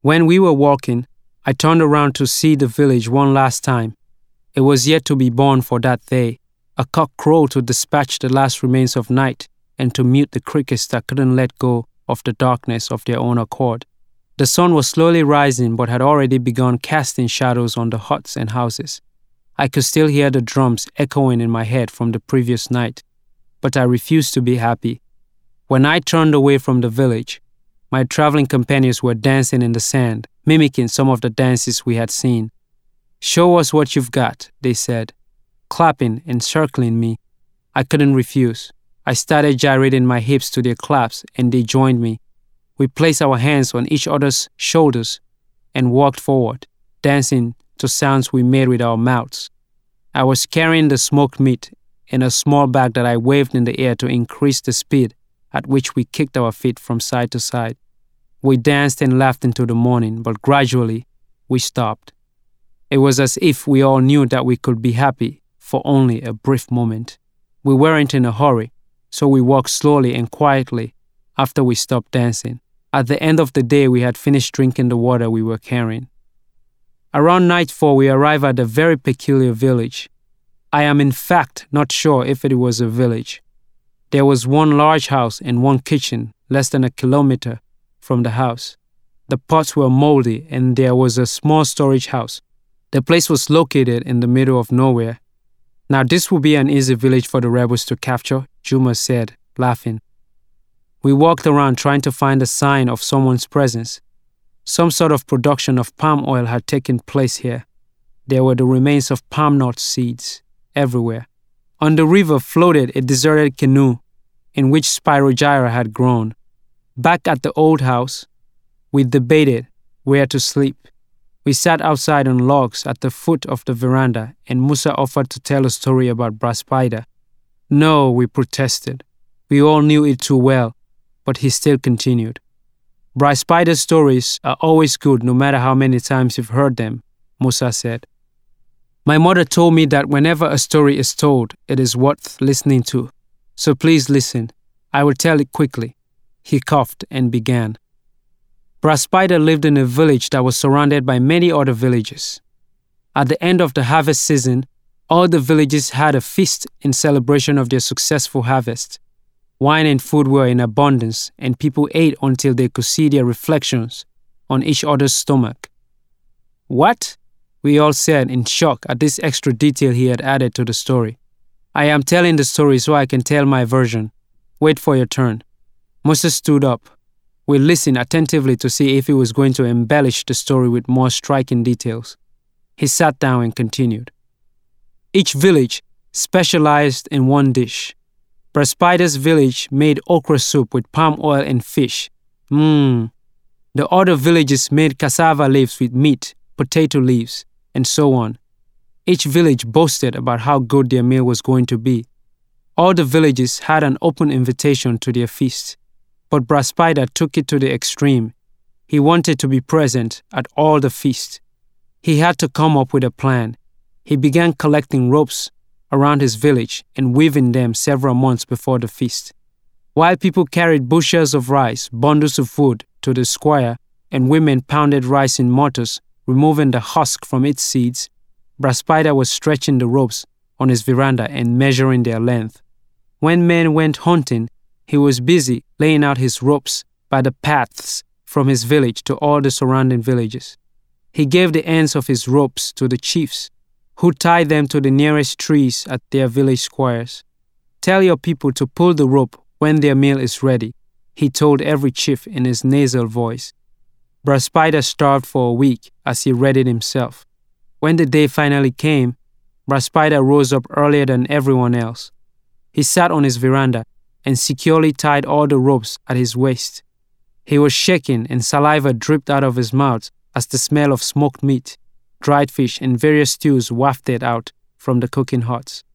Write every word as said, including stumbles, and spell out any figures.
When we were walking, I turned around to see the village one last time. It was yet to be born for that day. A cock crowed to dispatch the last remains of night and to mute the crickets that couldn't let go of the darkness of their own accord. The sun was slowly rising but had already begun casting shadows on the huts and houses. I could still hear the drums echoing in my head from the previous night, but I refused to be happy. When I turned away from the village, my traveling companions were dancing in the sand, mimicking some of the dances we had seen. "Show us what you've got," they said, clapping and circling me. I couldn't refuse. I started gyrating my hips to their claps, and they joined me. We placed our hands on each other's shoulders and walked forward, dancing to sounds we made with our mouths. I was carrying the smoked meat in a small bag that I waved in the air to increase the speed at which we kicked our feet from side to side. We danced and laughed into the morning, but gradually we stopped. It was as if we all knew that we could be happy for only a brief moment. We weren't in a hurry, so we walked slowly and quietly after we stopped dancing. At the end of the day, we had finished drinking the water we were carrying. Around nightfall, we arrived at a very peculiar village. I am in fact not sure if it was a village. There was one large house and one kitchen less than a kilometer from the house. The pots were moldy and there was a small storage house. The place was located in the middle of nowhere. "Now this will be an easy village for the rebels to capture," Juma said, laughing. We walked around trying to find a sign of someone's presence. Some sort of production of palm oil had taken place here. There were the remains of palm nut seeds everywhere. On the river floated a deserted canoe in which Spirogyra had grown. Back at the old house, we debated where to sleep. We sat outside on logs at the foot of the veranda, and Musa offered to tell a story about Braspider. "No," we protested. We all knew it too well, but he still continued. "Braspider stories are always good no matter how many times you've heard them," Musa said. "My mother told me that whenever a story is told, it is worth listening to. So please listen. I will tell it quickly." He coughed and began. Braspider lived in a village that was surrounded by many other villages. At the end of the harvest season, all the villages had a feast in celebration of their successful harvest. Wine and food were in abundance, and people ate until they could see their reflections on each other's stomach. "What?" we all said in shock at this extra detail he had added to the story. "I am telling the story so I can tell my version. Wait for your turn." Musa stood up. We listened attentively to see if he was going to embellish the story with more striking details. He sat down and continued. Each village specialized in one dish. Braspider's village made okra soup with palm oil and fish. Mmm. The other villages made cassava leaves with meat, potato leaves, and so on. Each village boasted about how good their meal was going to be. All the villages had an open invitation to their feast, but Braspider took it to the extreme. He wanted to be present at all the feasts. He had to come up with a plan. He began collecting ropes around his village and weaving them several months before the feast. While people carried bushels of rice, bundles of wood to the square, and women pounded rice in mortars, removing the husk from its seeds, Braspider was stretching the ropes on his veranda and measuring their length. When men went hunting, he was busy laying out his ropes by the paths from his village to all the surrounding villages. He gave the ends of his ropes to the chiefs, who tied them to the nearest trees at their village squares. "Tell your people to pull the rope when their meal is ready," he told every chief in his nasal voice. Braspider starved for a week as he readied himself. When the day finally came, Braspider rose up earlier than everyone else. He sat on his veranda and securely tied all the ropes at his waist. He was shaking and saliva dripped out of his mouth as the smell of smoked meat, dried fish, and various stews wafted out from the cooking huts.